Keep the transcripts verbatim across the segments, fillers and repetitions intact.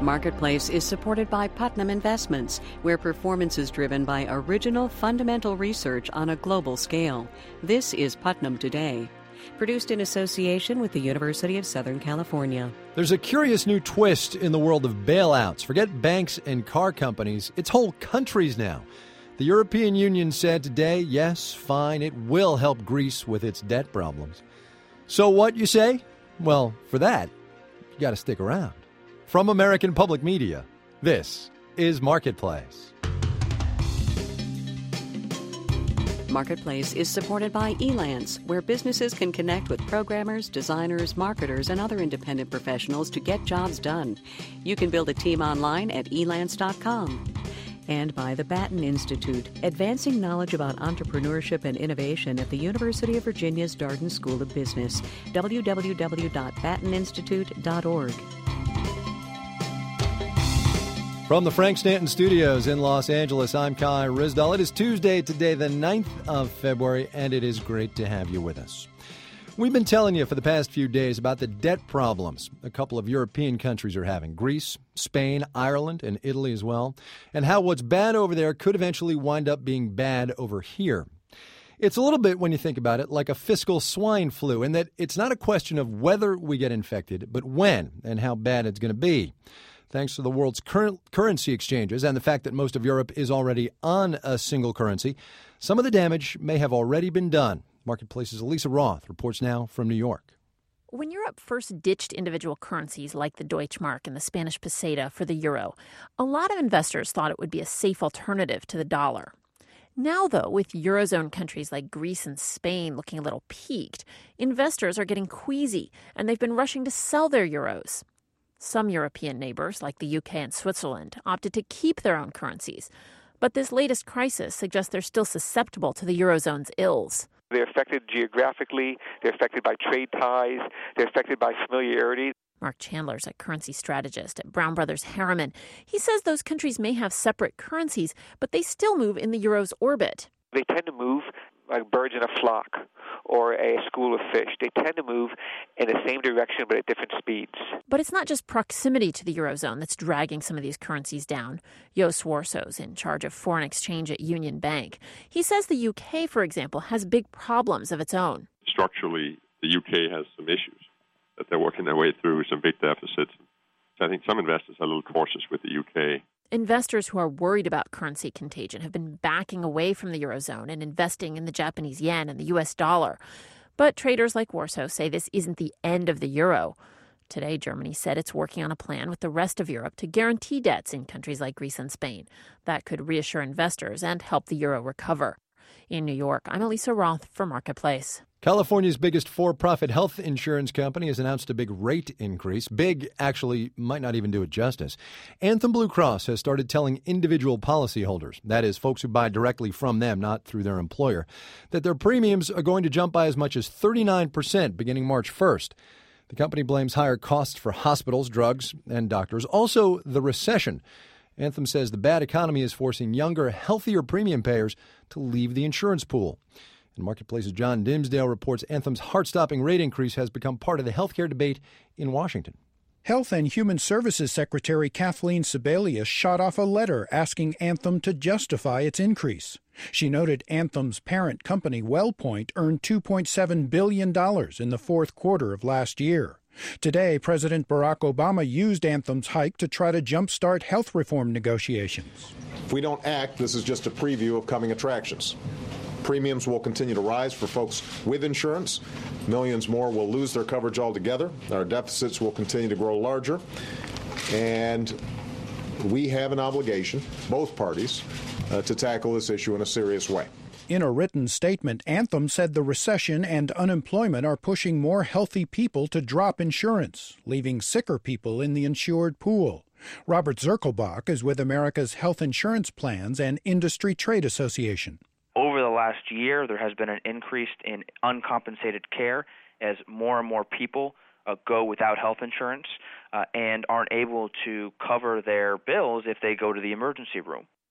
Marketplace is supported by Putnam Investments, where performance is driven by original fundamental research on a global scale. This is Putnam Today. Produced in association with the University of Southern California. There's a curious new twist in the world of bailouts. Forget banks and car companies. It's whole countries now. The European Union said today, yes, fine, it will help Greece with its debt problems. So what, you say? Well, for that, you got to stick around. From American Public Media, this is Marketplace. Marketplace is supported by Elance, where businesses can connect with programmers, designers, marketers, and other independent professionals to get jobs done. You can build a team online at elance dot com. And by the Batten Institute, advancing knowledge about entrepreneurship and innovation at the University of Virginia's Darden School of Business. w w w dot batten institute dot org. From the Frank Stanton Studios in Los Angeles, I'm Kai Ryssdal. It is Tuesday today, the ninth of February, and it is great to have you with us. We've been telling you for the past few days about the debt problems a couple of European countries are having, Greece, Spain, Ireland, and Italy as well, and how what's bad over there could eventually wind up being bad over here. It's a little bit, when you think about it, like a fiscal swine flu, in that it's not a question of whether we get infected, but when and how bad it's going to be. Thanks to the world's current currency exchanges and the fact that most of Europe is already on a single currency, some of the damage may have already been done. Marketplace's Elisa Roth reports now from New York. When Europe first ditched individual currencies like the Deutschmark and the Spanish peseta for the euro, a lot of investors thought it would be a safe alternative to the dollar. Now, though, with Eurozone countries like Greece and Spain looking a little peaked, investors are getting queasy, and they've been rushing to sell their euros. Some European neighbors, like the U K and Switzerland, opted to keep their own currencies. But this latest crisis suggests they're still susceptible to the Eurozone's ills. They're affected geographically, they're affected by trade ties, they're affected by familiarity. Mark Chandler's a currency strategist at Brown Brothers Harriman. He says those countries may have separate currencies, but they still move in the euro's orbit. They tend to move like birds in a flock or a school of fish. They tend to move in the same direction but at different speeds. But it's not just proximity to the Eurozone that's dragging some of these currencies down. Jos Warso's in charge of foreign exchange at Union Bank. He says the U K, for example, has big problems of its own. Structurally, the U K has some issues that they're working their way through, some big deficits. So I think some investors are a little cautious with the U K. Investors who are worried about currency contagion have been backing away from the Eurozone and investing in the Japanese yen and the U S dollar. But traders like Warso say this isn't the end of the euro. Today, Germany said it's working on a plan with the rest of Europe to guarantee debts in countries like Greece and Spain. That could reassure investors and help the euro recover. In New York, I'm Elisa Roth for Marketplace. California's biggest for-profit health insurance company has announced a big rate increase. Big actually might not even do it justice. Anthem Blue Cross has started telling individual policyholders, that is, folks who buy directly from them, not through their employer, that their premiums are going to jump by as much as thirty-nine percent beginning March first. The company blames higher costs for hospitals, drugs, and doctors. Also, the recession. Anthem says the bad economy is forcing younger, healthier premium payers to leave the insurance pool. And Marketplace's John Dimsdale reports Anthem's heart-stopping rate increase has become part of the healthcare debate in Washington. Health and Human Services Secretary Kathleen Sebelius shot off a letter asking Anthem to justify its increase. She noted Anthem's parent company, WellPoint, earned two point seven billion dollars in the fourth quarter of last year. Today, President Barack Obama used Anthem's hike to try to jumpstart health reform negotiations. If we don't act, this is just a preview of coming attractions. Premiums will continue to rise for folks with insurance. Millions more will lose their coverage altogether. Our deficits will continue to grow larger. And we have an obligation, both parties, uh, to tackle this issue in a serious way. In a written statement, Anthem said the recession and unemployment are pushing more healthy people to drop insurance, leaving sicker people in the insured pool. Robert Zirkelbach is with America's Health Insurance Plans and Industry Trade Association. Over the last year, there has been an increase in uncompensated care as more and more people uh, go without health insurance uh, and aren't able to cover their bills if they go to the emergency room.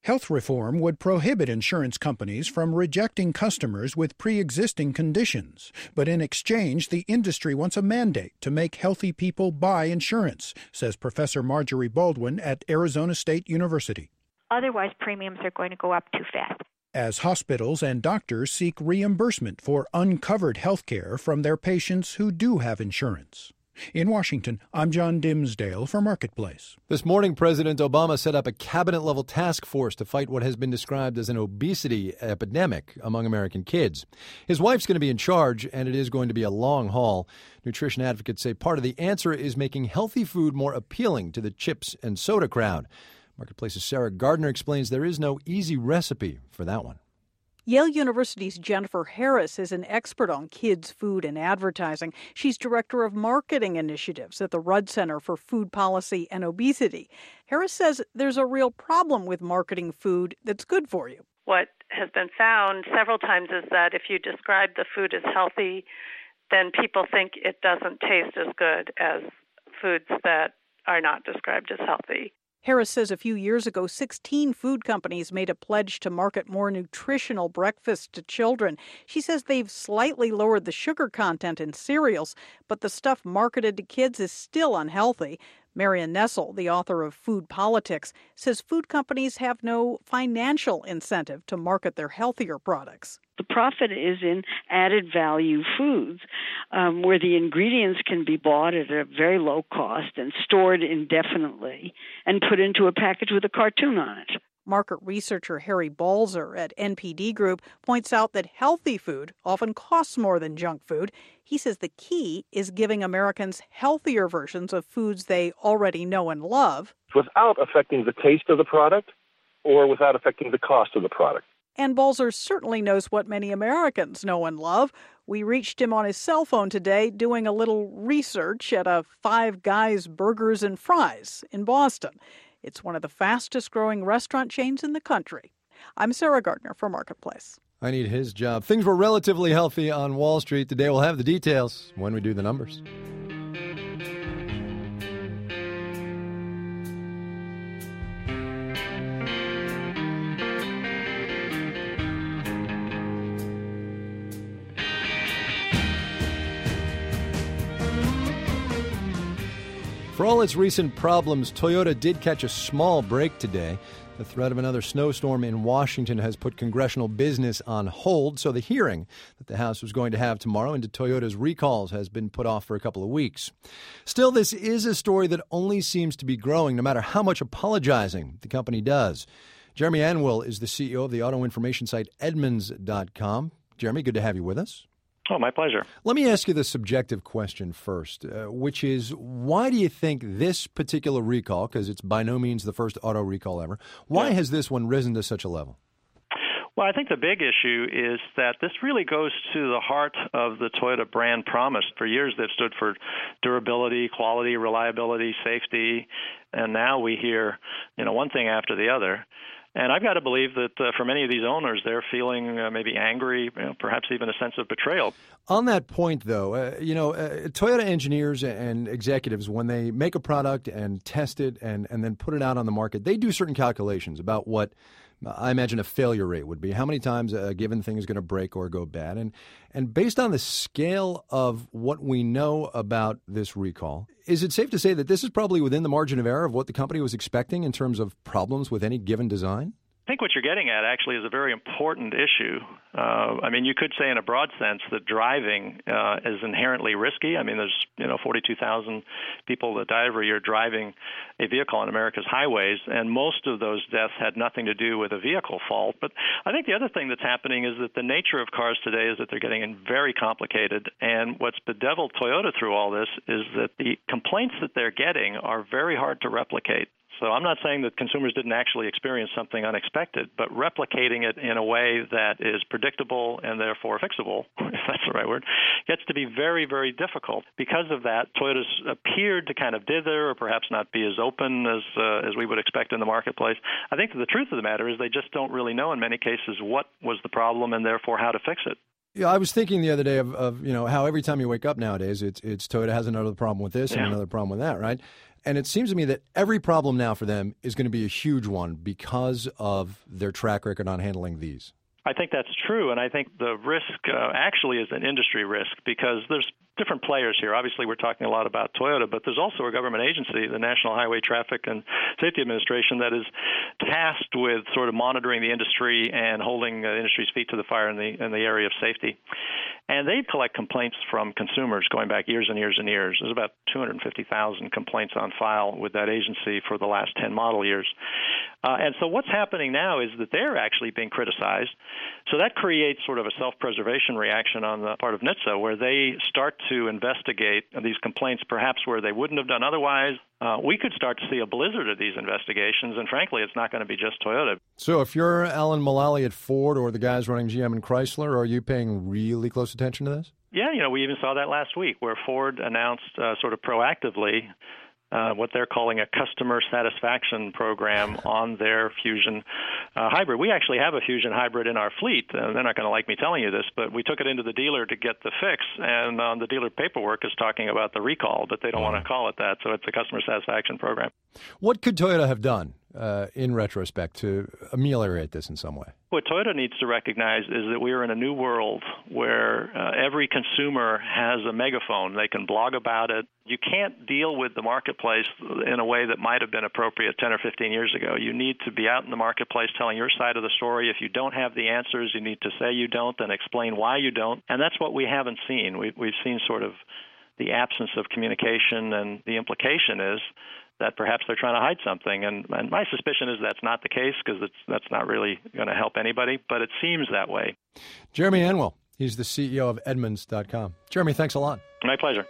Health reform would prohibit insurance companies from rejecting customers with pre-existing conditions. But in exchange, the industry wants a mandate to make healthy people buy insurance, says Professor Marjorie Baldwin at Arizona State University. Otherwise, premiums are going to go up too fast. As hospitals and doctors seek reimbursement for uncovered health care from their patients who do have insurance. In Washington, I'm John Dimsdale for Marketplace. This morning, President Obama set up a cabinet-level task force to fight what has been described as an obesity epidemic among American kids. His wife's going to be in charge, and it is going to be a long haul. Nutrition advocates say part of the answer is making healthy food more appealing to the chips and soda crowd. Marketplace's Sarah Gardner explains there is no easy recipe for that one. Yale University's Jennifer Harris is an expert on kids' food and advertising. She's director of marketing initiatives at the Rudd Center for Food Policy and Obesity. Harris says there's a real problem with marketing food that's good for you. What has been found several times is that if you describe the food as healthy, then people think it doesn't taste as good as foods that are not described as healthy. Harris says a few years ago, sixteen food companies made a pledge to market more nutritional breakfasts to children. She says they've slightly lowered the sugar content in cereals, but the stuff marketed to kids is still unhealthy. Marion Nestle, the author of Food Politics, says food companies have no financial incentive to market their healthier products. The profit is in added value foods, um, where the ingredients can be bought at a very low cost and stored indefinitely and put into a package with a cartoon on it. Market researcher Harry Balzer at N P D Group points out that healthy food often costs more than junk food. He says the key is giving Americans healthier versions of foods they already know and love, without affecting the taste of the product or without affecting the cost of the product. And Balzer certainly knows what many Americans know and love. We reached him on his cell phone today doing a little research at a Five Guys Burgers and Fries in Boston. It's one of the fastest-growing restaurant chains in the country. I'm Sarah Gardner for Marketplace. I need his job. Things were relatively healthy on Wall Street today. We'll have the details when we do the numbers. For all its recent problems, Toyota did catch a small break today. The threat of another snowstorm in Washington has put congressional business on hold, so the hearing that the House was going to have tomorrow into Toyota's recalls has been put off for a couple of weeks. Still, this is a story that only seems to be growing, no matter how much apologizing the company does. Jeremy Anwyl is the C E O of the auto information site Edmunds dot com. Jeremy, good to have you with us. Oh, my pleasure. Let me ask you the subjective question first, uh, which is, why do you think this particular recall, because it's by no means the first auto recall ever, why yeah. has this one risen to such a level? Well, I think the big issue is that this really goes to the heart of the Toyota brand promise. For years, they've stood for durability, quality, reliability, safety, and now we hear, you know, one thing after the other. And I've got to believe that uh, for many of these owners, they're feeling uh, maybe angry, you know, perhaps even a sense of betrayal. On that point, though, uh, you know, uh, Toyota engineers and executives, when they make a product and test it and, and then put it out on the market, they do certain calculations about what I imagine a failure rate would be, how many times a given thing is going to break or go bad. And and based on the scale of what we know about this recall, is it safe to say that this is probably within the margin of error of what the company was expecting in terms of problems with any given design? I think what you're getting at actually is a very important issue. Uh, I mean, you could say in a broad sense that driving uh, is inherently risky. I mean, there's, you know, forty-two thousand people that die every year driving a vehicle on America's highways, and most of those deaths had nothing to do with a vehicle fault. But I think the other thing that's happening is that the nature of cars today is that they're getting very complicated, and what's bedeviled Toyota through all this is that the complaints that they're getting are very hard to replicate. So I'm not saying that consumers didn't actually experience something unexpected, but replicating it in a way that is predictable and therefore fixable, if that's the right word, gets to be very, very difficult. Because of that, Toyota's appeared to kind of dither or perhaps not be as open as uh, as we would expect in the marketplace. I think that the truth of the matter is they just don't really know in many cases what was the problem and therefore how to fix it. Yeah, I was thinking the other day of, of you know how every time you wake up nowadays, it's it's Toyota has another problem with this and yeah. another problem with that, right? And it seems to me that every problem now for them is going to be a huge one because of their track record on handling these. I think that's true, and I think the risk uh, actually is an industry risk because there's different players here. Obviously, we're talking a lot about Toyota, but there's also a government agency, the National Highway Traffic and Safety Administration, that is tasked with sort of monitoring the industry and holding the industry's feet to the fire in the in the area of safety. And they collect complaints from consumers going back years and years and years. There's about two hundred fifty thousand complaints on file with that agency for the last ten model years. Uh, and so what's happening now is that they're actually being criticized. So that creates sort of a self-preservation reaction on the part of N H T S A, where they start to investigate these complaints perhaps where they wouldn't have done otherwise. Uh, we could start to see a blizzard of these investigations, and frankly, it's not going to be just Toyota. So if you're Alan Mulally at Ford or the guys running G M and Chrysler, are you paying really close attention to this? Yeah, you know, we even saw that last week where Ford announced uh, sort of proactively Uh, what they're calling a customer satisfaction program on their Fusion uh, hybrid. We actually have a Fusion hybrid in our fleet. Uh, they're not going to like me telling you this, but we took it into the dealer to get the fix, and um, the dealer paperwork is talking about the recall, but they don't want to call it that, so it's a customer satisfaction program. What could Toyota have done uh, in retrospect to ameliorate this in some way? What Toyota needs to recognize is that we are in a new world where uh, every consumer has a megaphone. They can blog about it. You can't deal with the marketplace in a way that might have been appropriate ten or fifteen years ago. You need to be out in the marketplace telling your side of the story. If you don't have the answers, you need to say you don't and explain why you don't. And that's what we haven't seen. We, we've seen sort of the absence of communication, and the implication is that perhaps they're trying to hide something. And, and my suspicion is that's not the case because that's not really going to help anybody, but it seems that way. Jeremy Anwyl, he's the C E O of Edmunds dot com. Jeremy, thanks a lot. My pleasure.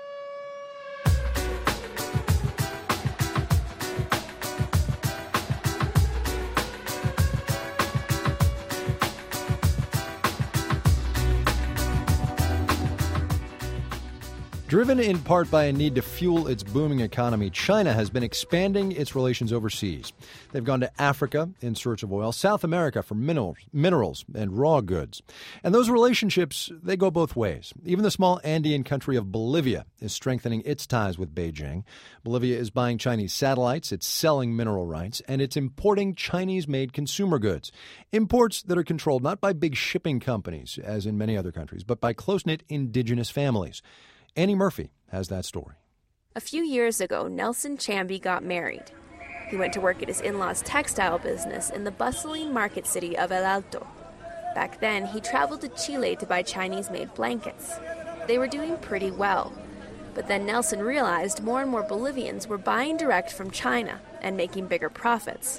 Driven in part by a need to fuel its booming economy, China has been expanding its relations overseas. They've gone to Africa in search of oil, South America for minerals, minerals and raw goods. And those relationships, they go both ways. Even the small Andean country of Bolivia is strengthening its ties with Beijing. Bolivia is buying Chinese satellites, it's selling mineral rights, and it's importing Chinese-made consumer goods. Imports that are controlled not by big shipping companies, as in many other countries, but by close-knit indigenous families. Annie Murphy has that story. A few years ago, Nelson Chamby got married. He went to work at his in-laws' textile business in the bustling market city of El Alto. Back then, he traveled to Chile to buy Chinese-made blankets. They were doing pretty well. But then Nelson realized more and more Bolivians were buying direct from China and making bigger profits.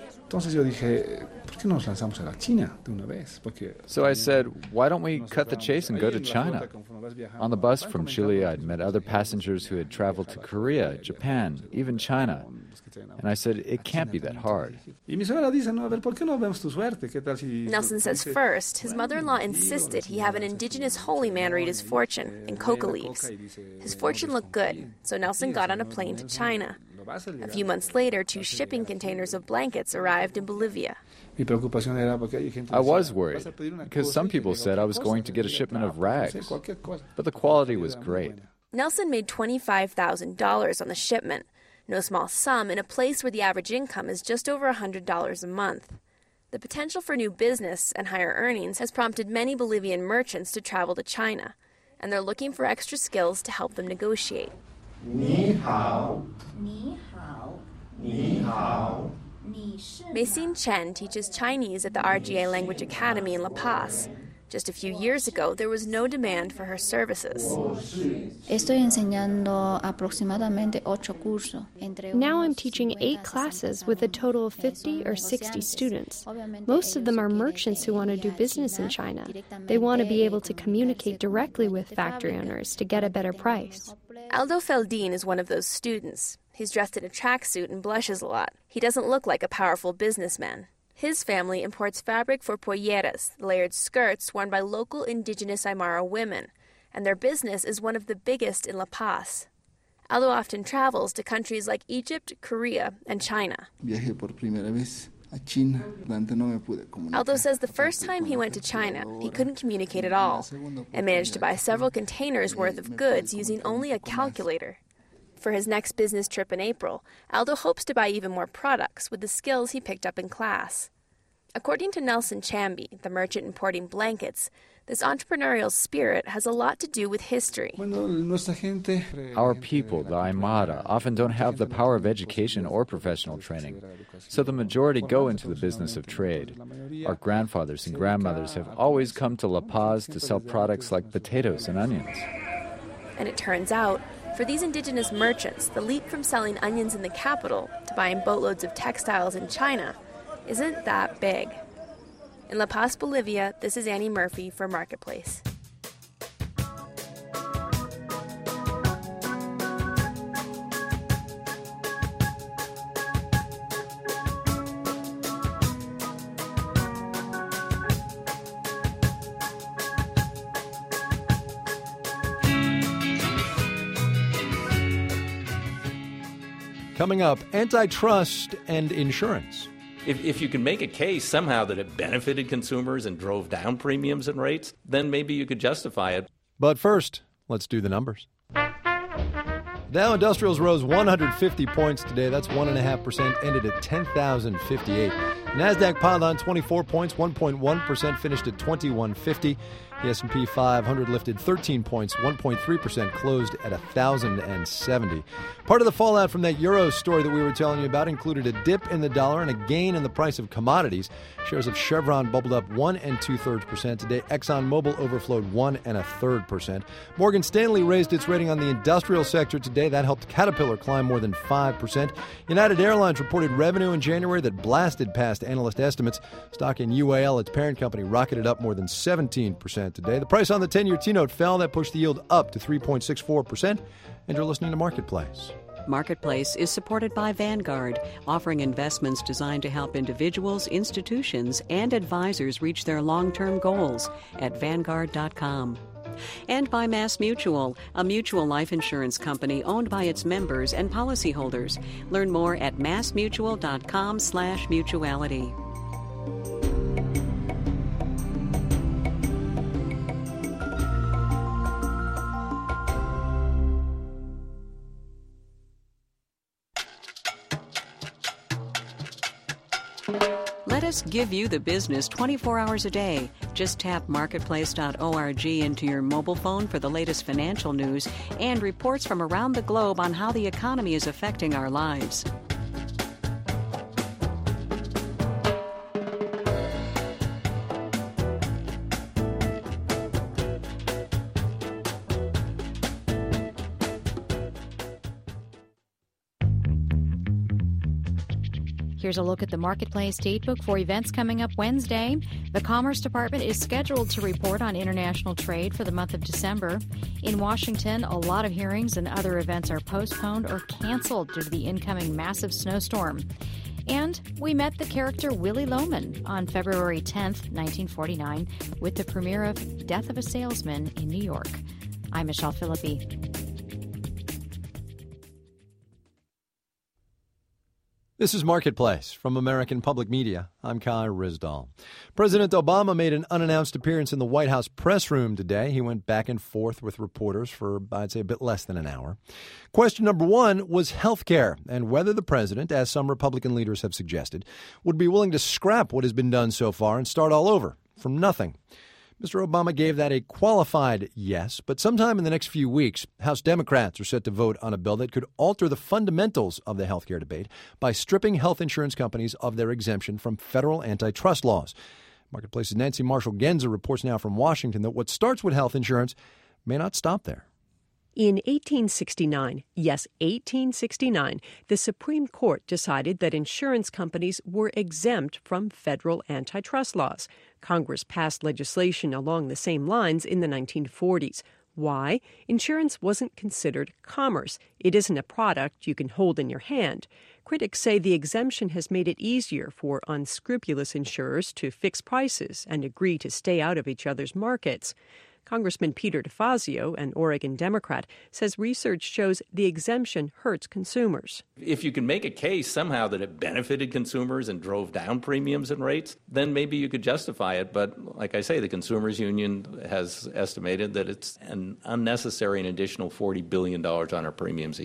So I said, why don't we cut the chase and go to China? On the bus from Chile, I'd met other passengers who had traveled to Korea, Japan, even China. And I said, it can't be that hard. Nelson says first, his mother-in-law insisted he have an indigenous holy man read his fortune in coca leaves. His fortune looked good, so Nelson got on a plane to China. A few months later, two shipping containers of blankets arrived in Bolivia. I was worried, because some people said I was going to get a shipment of rags, but the quality was great. Nelson made twenty-five thousand dollars on the shipment, no small sum in a place where the average income is just over one hundred dollars a month. The potential for new business and higher earnings has prompted many Bolivian merchants to travel to China, and they're looking for extra skills to help them negotiate. Ni hao. Ni hao. Ni hao. Mei-Xin Chen teaches Chinese at the R G A Language Academy in La Paz. Just a few years ago, there was no demand for her services. Now I'm teaching eight classes with a total of fifty or sixty students. Most of them are merchants who want to do business in China. They want to be able to communicate directly with factory owners to get a better price. Aldo Feldin is one of those students. He's dressed in a tracksuit and blushes a lot. He doesn't look like a powerful businessman. His family imports fabric for polleras, layered skirts worn by local indigenous Aymara women, and their business is one of the biggest in La Paz. Aldo often travels to countries like Egypt, Korea, and China. Aldo says the first time he went to China, he couldn't communicate at all and managed to buy several containers worth of goods using only a calculator. For his next business trip in April, Aldo hopes to buy even more products with the skills he picked up in class. According to Nelson Chamby, the merchant importing blankets, this entrepreneurial spirit has a lot to do with history. Our people, the Aymara, often don't have the power of education or professional training, so the majority go into the business of trade. Our grandfathers and grandmothers have always come to La Paz to sell products like potatoes and onions. And it turns out, for these indigenous merchants, the leap from selling onions in the capital to buying boatloads of textiles in China isn't that big. In La Paz, Bolivia, this is Annie Murphy for Marketplace. Coming up, antitrust and insurance. If, if you can make a case somehow that it benefited consumers and drove down premiums and rates, then maybe you could justify it. But first, let's do the numbers. Dow Industrials rose one hundred fifty points today. That's one point five percent, ended at ten thousand fifty-eight. NASDAQ piled on twenty-four points, one point one percent, finished at twenty-one fifty. The S and P five hundred lifted thirteen points, one point three percent, closed at one thousand seventy. Part of the fallout from that Euro story that we were telling you about included a dip in the dollar and a gain in the price of commodities. Shares of Chevron bubbled up one and two-thirds percent today. ExxonMobil overflowed one and a third percent. Morgan Stanley raised its rating on the industrial sector today. That helped Caterpillar climb more than five percent. United Airlines reported revenue in January that blasted past analyst estimates. Stock in U A L, its parent company, rocketed up more than seventeen percent today. The price on the ten-year T-note fell. That pushed the yield up to three point six four percent. And you're listening to Marketplace. Marketplace is supported by Vanguard, offering investments designed to help individuals, institutions, and advisors reach their long-term goals at Vanguard dot com. And by Mass Mutual, a mutual life insurance company owned by its members and policyholders. Learn more at massmutual dot com slash mutuality. Let us give you the business twenty-four hours a day. Just tap marketplace dot org into your mobile phone for the latest financial news and reports from around the globe on how the economy is affecting our lives. Here's a look at the Marketplace Datebook for events coming up Wednesday. The Commerce Department is scheduled to report on international trade for the month of December. In Washington, a lot of hearings and other events are postponed or canceled due to the incoming massive snowstorm. And we met the character Willy Loman on February tenth, nineteen forty-nine, with the premiere of Death of a Salesman in New York. I'm Michelle Philippi. This is Marketplace from American Public Media. I'm Kai Ryssdal. President Obama made an unannounced appearance in the White House press room today. He went back and forth with reporters for, I'd say, a bit less than an hour. Question number one was health care and whether the president, as some Republican leaders have suggested, would be willing to scrap what has been done so far and start all over from nothing. Mister Obama gave that a qualified yes, but sometime in the next few weeks, House Democrats are set to vote on a bill that could alter the fundamentals of the health care debate by stripping health insurance companies of their exemption from federal antitrust laws. Marketplace's Nancy Marshall-Genzer reports now from Washington that what starts with health insurance may not stop there. In eighteen sixty-nine, yes, eighteen sixty-nine, the Supreme Court decided that insurance companies were exempt from federal antitrust laws. Congress passed legislation along the same lines in the nineteen forties. Why? Insurance wasn't considered commerce. It isn't a product you can hold in your hand. Critics say the exemption has made it easier for unscrupulous insurers to fix prices and agree to stay out of each other's markets. Congressman Peter DeFazio, an Oregon Democrat, says research shows the exemption hurts consumers. If you can make a case somehow that it benefited consumers and drove down premiums and rates, then maybe you could justify it. But like I say, the Consumers Union has estimated that it's an unnecessary and additional forty billion dollars on our premiums a year.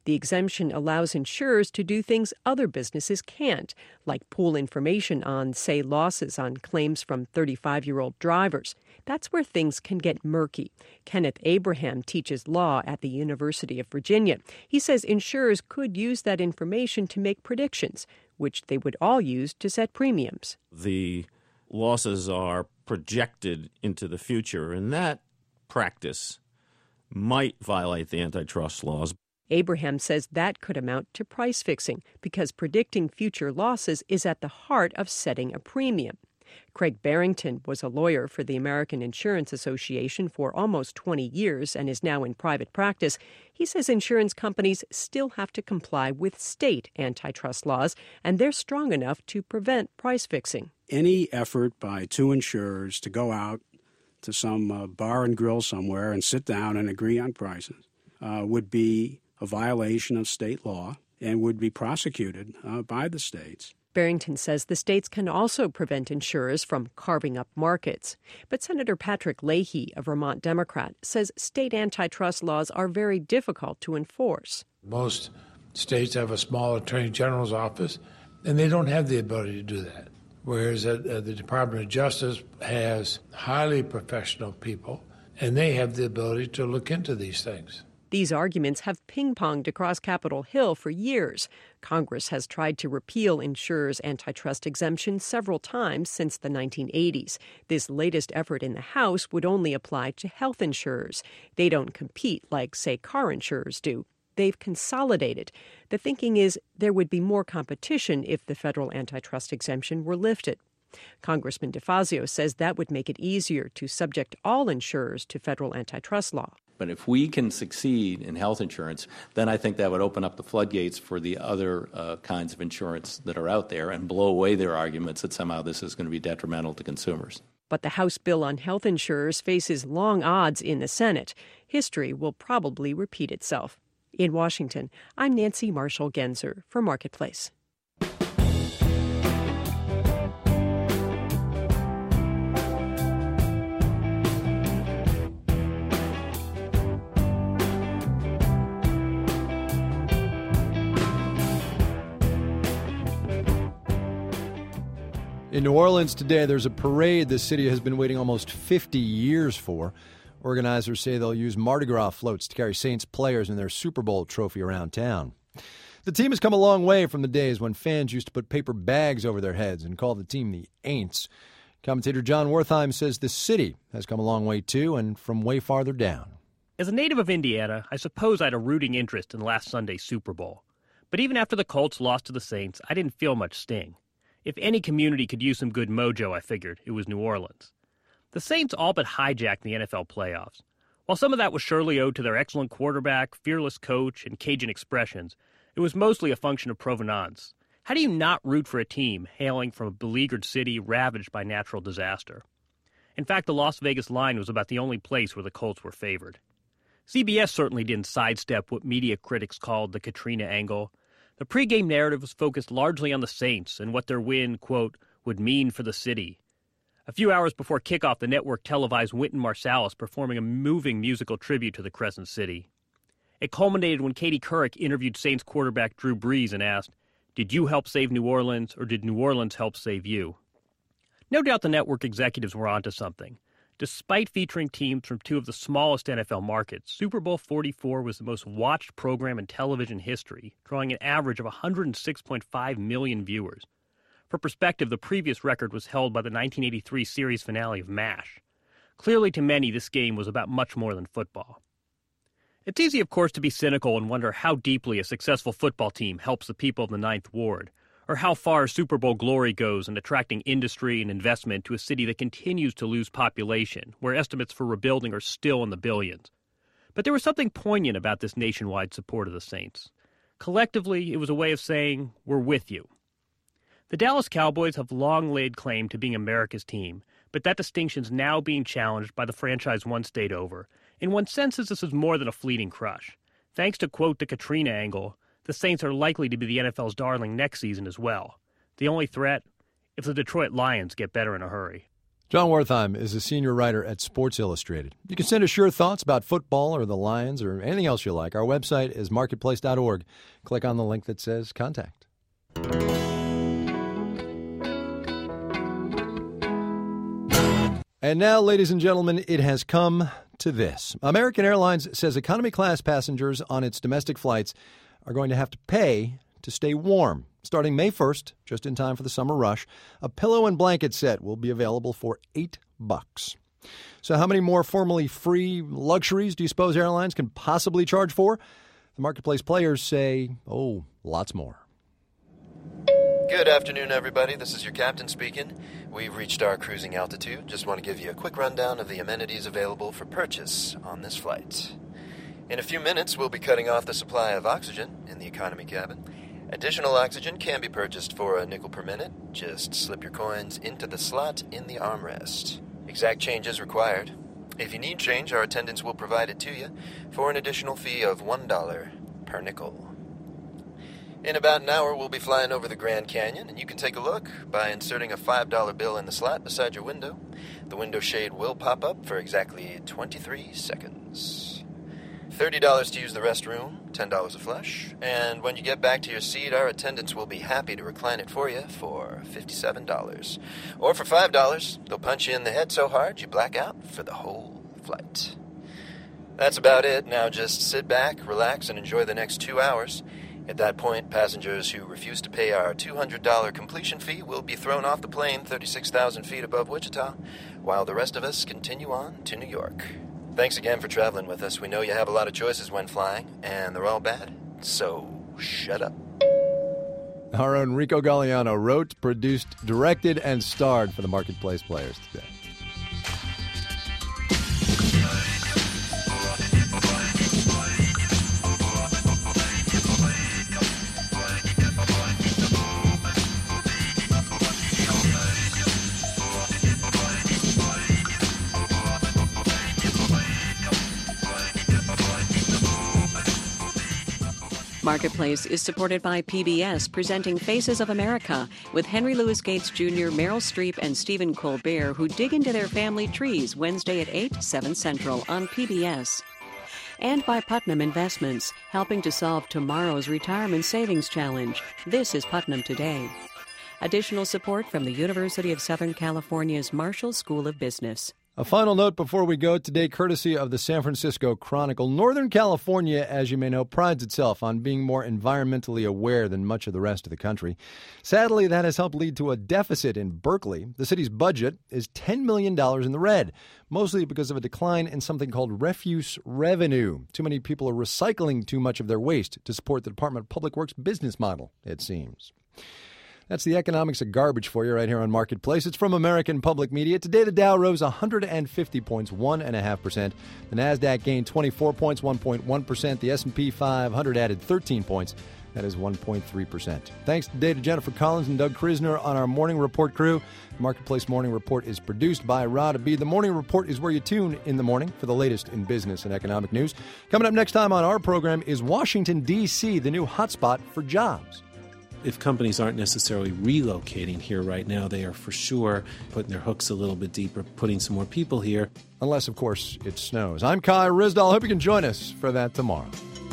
The exemption allows insurers to do things other businesses can't, like pool information on, say, losses on claims from thirty-five-year-old drivers. That's where things can get murky. Kenneth Abraham teaches law at the University of Virginia. He says insurers could use that information to make predictions, which they would all use to set premiums. The losses are projected into the future, and that practice might violate the antitrust laws. Abraham says that could amount to price fixing because predicting future losses is at the heart of setting a premium. Craig Barrington was a lawyer for the American Insurance Association for almost twenty years and is now in private practice. He says insurance companies still have to comply with state antitrust laws, and they're strong enough to prevent price fixing. Any effort by two insurers to go out to some uh, bar and grill somewhere and sit down and agree on prices uh, would be a violation of state law and would be prosecuted uh, by the states. Barrington says the states can also prevent insurers from carving up markets. But Senator Patrick Leahy, a Vermont Democrat, says state antitrust laws are very difficult to enforce. Most states have a small attorney general's office, and they don't have the ability to do that. Whereas uh, the Department of Justice has highly professional people, and they have the ability to look into these things. These arguments have ping-ponged across Capitol Hill for years. Congress has tried to repeal insurers' antitrust exemption several times since the nineteen eighties. This latest effort in the House would only apply to health insurers. They don't compete like, say, car insurers do. They've consolidated. The thinking is there would be more competition if the federal antitrust exemption were lifted. Congressman DeFazio says that would make it easier to subject all insurers to federal antitrust law. But if we can succeed in health insurance, then I think that would open up the floodgates for the other uh, kinds of insurance that are out there and blow away their arguments that somehow this is going to be detrimental to consumers. But the House bill on health insurers faces long odds in the Senate. History will probably repeat itself. In Washington, I'm Nancy Marshall-Genzer for Marketplace. In New Orleans today, there's a parade the city has been waiting almost fifty years for. Organizers say they'll use Mardi Gras floats to carry Saints players and their Super Bowl trophy around town. The team has come a long way from the days when fans used to put paper bags over their heads and call the team the Aints. Commentator John Wertheim says the city has come a long way, too, and from way farther down. As a native of Indiana, I suppose I had a rooting interest in last Sunday's Super Bowl. But even after the Colts lost to the Saints, I didn't feel much sting. If any community could use some good mojo, I figured, it was New Orleans. The Saints all but hijacked the N F L playoffs. While some of that was surely owed to their excellent quarterback, fearless coach, and Cajun expressions, it was mostly a function of provenance. How do you not root for a team hailing from a beleaguered city ravaged by natural disaster? In fact, the Las Vegas line was about the only place where the Colts were favored. C B S certainly didn't sidestep what media critics called the Katrina angle. The pregame narrative was focused largely on the Saints and what their win, quote, would mean for the city. A few hours before kickoff, the network televised Wynton Marsalis performing a moving musical tribute to the Crescent City. It culminated when Katie Couric interviewed Saints quarterback Drew Brees and asked, "Did you help save New Orleans, or did New Orleans help save you?" No doubt the network executives were onto something. Despite featuring teams from two of the smallest N F L markets, Super Bowl forty-four was the most watched program in television history, drawing an average of one hundred six point five million viewers. For perspective, the previous record was held by the nineteen eighty-three series finale of MASH. Clearly to many, this game was about much more than football. It's easy, of course, to be cynical and wonder how deeply a successful football team helps the people of the Ninth Ward, or how far Super Bowl glory goes in attracting industry and investment to a city that continues to lose population, where estimates for rebuilding are still in the billions. But there was something poignant about this nationwide support of the Saints. Collectively, it was a way of saying, we're with you. The Dallas Cowboys have long laid claim to being America's team, but that distinction's now being challenged by the franchise one state over. In one sense, this is more than a fleeting crush. Thanks to, quote, the Katrina angle, the Saints are likely to be the N F L's darling next season as well. The only threat? If the Detroit Lions get better in a hurry. John Wertheim is a senior writer at Sports Illustrated. You can send us your thoughts about football or the Lions or anything else you like. Our website is marketplace dot org. Click on the link that says Contact. And now, ladies and gentlemen, it has come to this. American Airlines says economy class passengers on its domestic flights are going to have to pay to stay warm. Starting May first, just in time for the summer rush, a pillow and blanket set will be available for eight bucks. So how many more formerly free luxuries do you suppose airlines can possibly charge for? The marketplace players say, oh, lots more. Good afternoon, everybody. This is your captain speaking. We've reached our cruising altitude. Just want to give you a quick rundown of the amenities available for purchase on this flight. In a few minutes, we'll be cutting off the supply of oxygen in the economy cabin. Additional oxygen can be purchased for a nickel per minute. Just slip your coins into the slot in the armrest. Exact change is required. If you need change, our attendants will provide it to you for an additional fee of one dollar per nickel. In about an hour, we'll be flying over the Grand Canyon, and you can take a look by inserting a five dollar bill in the slot beside your window. The window shade will pop up for exactly twenty-three seconds. thirty dollars to use the restroom, ten dollars a flush. And when you get back to your seat, our attendants will be happy to recline it for you for fifty-seven dollars. Or for five dollars, they'll punch you in the head so hard you black out for the whole flight. That's about it. Now just sit back, relax, and enjoy the next two hours. At that point, passengers who refuse to pay our two hundred dollars completion fee will be thrown off the plane thirty-six thousand feet above Wichita, while the rest of us continue on to New York. Thanks again for traveling with us. We know you have a lot of choices when flying, and they're all bad, so shut up. Our own Rico Galliano wrote, produced, directed, and starred for the Marketplace Players today. Marketplace is supported by P B S, presenting Faces of America, with Henry Louis Gates Junior, Meryl Streep, and Stephen Colbert, who dig into their family trees Wednesday at eight, seven Central on P B S. And by Putnam Investments, helping to solve tomorrow's retirement savings challenge. This is Putnam Today. Additional support from the University of Southern California's Marshall School of Business. A final note before we go today, courtesy of the San Francisco Chronicle. Northern California, as you may know, prides itself on being more environmentally aware than much of the rest of the country. Sadly, that has helped lead to a deficit in Berkeley. The city's budget is ten million dollars in the red, mostly because of a decline in something called refuse revenue. Too many people are recycling too much of their waste to support the Department of Public Works business model, it seems. That's the economics of garbage for you right here on Marketplace. It's from American Public Media. Today, the Dow rose one hundred fifty points, one point five percent. The NASDAQ gained twenty-four points, one point one percent. The S and P five hundred added thirteen points. That is one point three percent. Thanks today to Jennifer Collins and Doug Krisner on our Morning Report crew. The Marketplace Morning Report is produced by Rod B. The Morning Report is where you tune in the morning for the latest in business and economic news. Coming up next time on our program is Washington, D C, the new hotspot for jobs. If companies aren't necessarily relocating here right now, they are for sure putting their hooks a little bit deeper, putting some more people here. Unless, of course, it snows. I'm Kai Ryssdal. Hope you can join us for that tomorrow.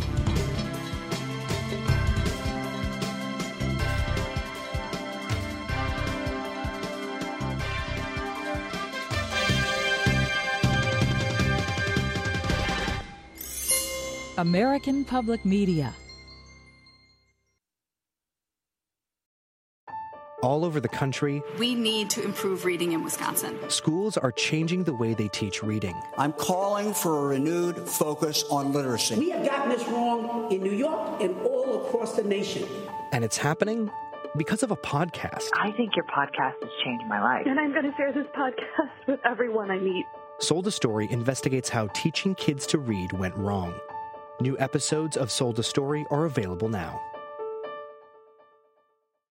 American Public Media. All over the country, we need to improve reading in Wisconsin. Schools are changing the way they teach reading. I'm calling for a renewed focus on literacy. We have gotten this wrong in New York and all across the nation. And it's happening because of a podcast. I think your podcast has changed my life. And I'm going to share this podcast with everyone I meet. Sold a Story investigates how teaching kids to read went wrong. New episodes of Sold a Story are available now.